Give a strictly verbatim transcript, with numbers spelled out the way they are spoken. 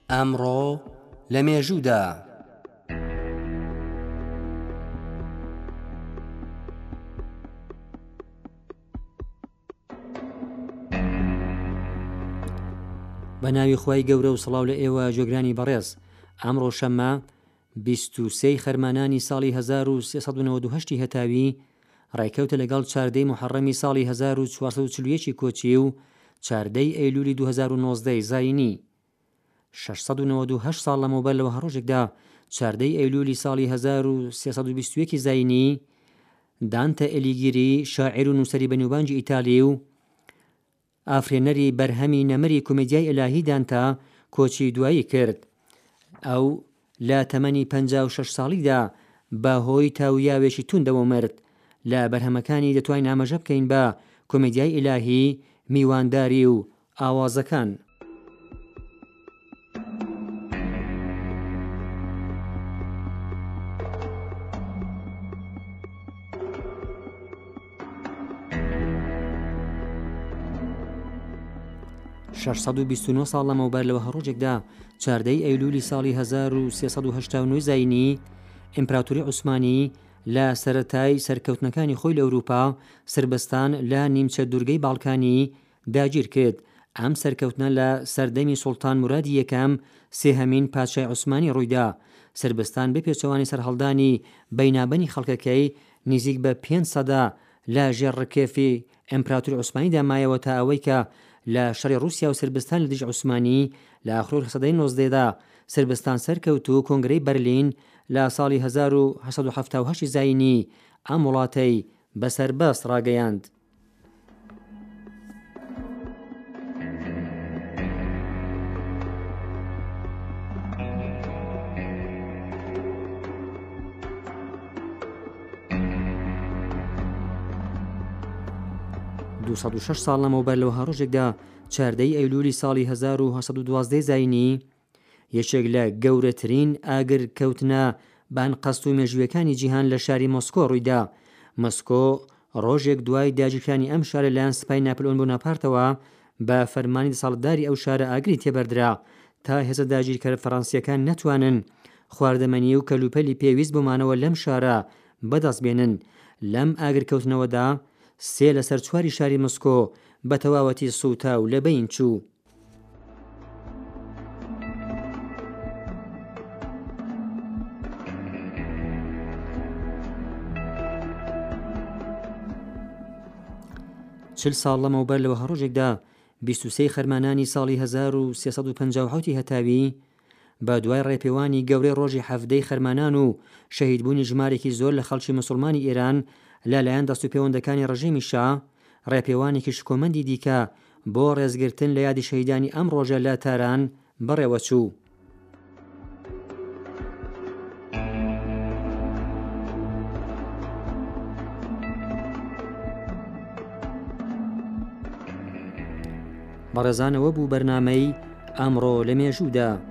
ئەمڕۆ لە مێژوودا بە ناوی خوای گەورە و سڵاو لە ئێوە جۆگرانی بەڕێز. ئەمڕۆ شەممە بیست و سێی خەرمانانی ساڵی هەزار و سێسەد و نەوەد و هەشت هەتاوی ڕێکەوتە لەگەڵ چاردەی محەڕەمی ساڵی هەزار و چوارسەد و چل و یەک کۆچی و چاردەی ئەیلولی دوو هەزار و نۆزدە زاینی. شەشسەد و نەوەد و هەشت ساڵ لەمەوبەر لەوە هەڕۆژێکدا چاردەی ئەیلولی ساڵی هەزار و سێسەد و بیست و یەک زاینی دانتە ئەلیگیری شاعیر و نووسەری بەنێوبانگی ئیتالی و ئافرێنەری بەرهەمی نەمەری کۆمێدیای ئەلاهی دانتا کۆچی دوایی کرد. ئەو لە تەمەنی پەنجا و شەش ساڵیدا بەهۆی تاویاوێکی توندەوە مرد. لە بەرهەمەکانی دەتوانین ئاماژە بکەین بە کۆمێدیای ئیلاهی، میوانداری و ئاوازەکان. شەشسەد و بیست و نۆ ساڵ لەمەوبەر لەوە هەڕۆژێکدا چاردەی ئەیلولی ساڵی هەزار و سێسەد و هەشتا و نۆ زاینی ئیمپراتۆری عوسمانی لە سەرەتای سەرکەوتنەکانی خۆی لە ئەوروپا سربەستان لە نیمچە دوورگەی باڵکانی داگیر کرد. ئەم سەرکەوتنە لە سەردەمی سوڵتان مورادی یەکەم سێهەمین پادشای عوسمانی ڕوویدا. سربەستان بە پێچەوانی سەرهەڵدانی بەینابەنی خەڵکەکەی نزیک بە پێنج سەدا لە ژێڕکێفی ئیمپراتۆری عوسمانیدا مایەوە تا ئەوەی کە لە شەڕی رووسیا و سربستان لە دژ عوسمانی لە ئاخرۆر سەدەی نۆزدەدا سربستان سەرکەوت و کۆنگرەی بەرلین لە ساڵی هەزار و هەشت سەد و هەفتاد و هەشت زاینی ئەم وڵاتەی بەسەربەست ڕاگەیاند. دووسەد و شەش ساڵ لەمەوبەر لەوە هەڕۆژێکدا چاردەی ئەیلولی ساڵی هەزار و هەشت سەد و دوازدە زاینی یەکێک لە گەورەترین ئاگرکەوتنە بانقەست و مێژوویەکانی جیهان لە شاری مۆسکۆ ڕوویدا. مۆسکۆ ڕۆژێک دوای داگیرکردنی ئەم شارە لەلایەن سوپای ناپلیۆن بۆ ناپارتەوە بە فەرمانی دەسەڵاتداری ئەو شارە ئاگری تێبەردرا تا هێزە داگیرکەر فەڕەنسیەکان نەتوانن خواردەمەنی و کەلوپەلی پێویست بۆمانەوە لەم شارە بەدەست بێنن. لەم ئاگرکەوتنەوەدا سێ لەسەر چواری شاری مۆسکۆ بە تەواوەتی سووتا و لە بەین چوو. چل ساڵ لەمەوبەر لەوە هەڕۆژێکدا بیست و سێی خەرمانانی ساڵی هەزار و سێسەد و پەنجا و حوتی هەتاوی بە دوای ڕێپێوانی گەورەی ڕۆژی حەفدەی خەرمانان و شەهیدبوونی ژمارێکی زۆر لە خەڵکی مسلمانی ئێران لەلایەن دەست و پەیوەندەکانی ڕژیمی شا، ڕێپێوانێکی شکۆمەندی دیکە بۆ ڕێزگرتن لە یادی شەهیدانی ئەم ڕۆژە لە تاران بەڕێوە چوو. بەڕێزانەوە بوو بەرنامەی ئەمڕۆ لە مێژوودا.